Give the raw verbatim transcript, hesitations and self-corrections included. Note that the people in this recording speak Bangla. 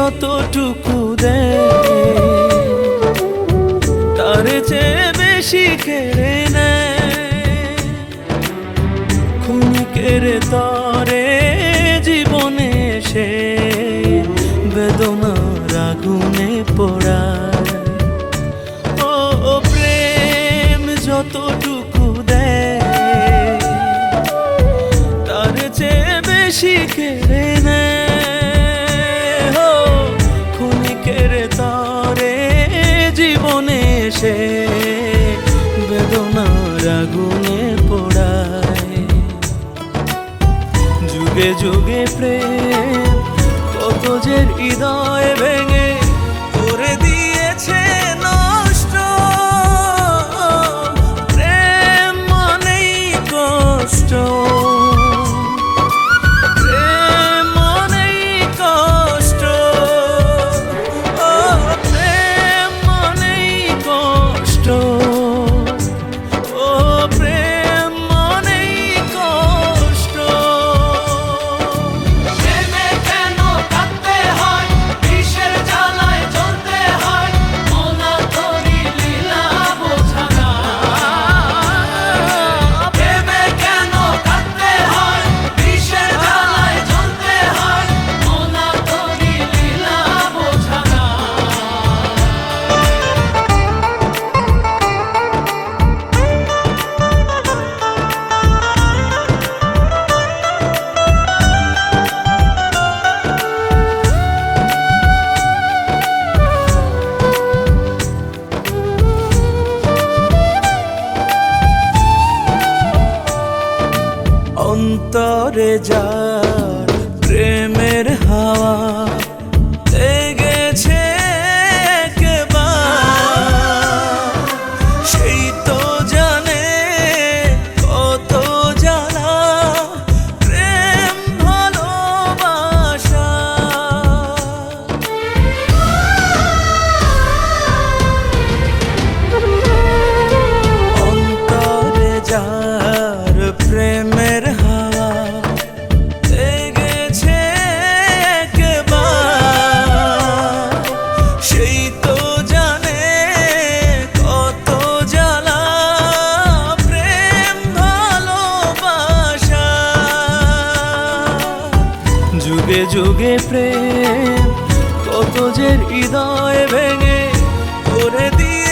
যতটুকু দেয় তার চেয়ে বেশি কেড়ে নেয়। ক্ষণিকের তরে জীবনে সে বেদনার আগুনে পোড়ায়। ও প্রেম যতটুকু দেয় তার চেয়ে বেশি কেড়ে নেয়। ক্ষণিকের তরে জীবনে সে বেদনার আগুনে পোড়ায়। যুগে যুগে প্রেম কত যে হৃদয় ভেঙে করে দিয়েছে নষ্ট। প্রেম মানেই কষ্ট, প্রেম মানেই কষ্ট। ও প্রেম মানেই কষ্ট, ও প্রেম মানেই কষ্ট। প্রেমে কেন কাঁদতে হয়, বিষের জ্বালায় জ্বলতে হয়, অনাথরি লীলা বোঝা না। প্রেমে কেন কাঁদতে হয়, বিষের জ্বালায় জ্বলতে হয়, অনাথরি লীলা বোঝা না। অন্তরে যার প্রেমের হাওয়া লেগেছে একবার, সেই তো জানে কত জ্বালা প্রেম ভালোবাসা। অন্তরে যার প্রেমের হাওয়া লেগেছে একবার, সেই তো জানে কত জ্বালা প্রেম ভালোবাসা। যুগে যুগে প্রেম কত যে হৃদয় ভেঙে করে দিয়ে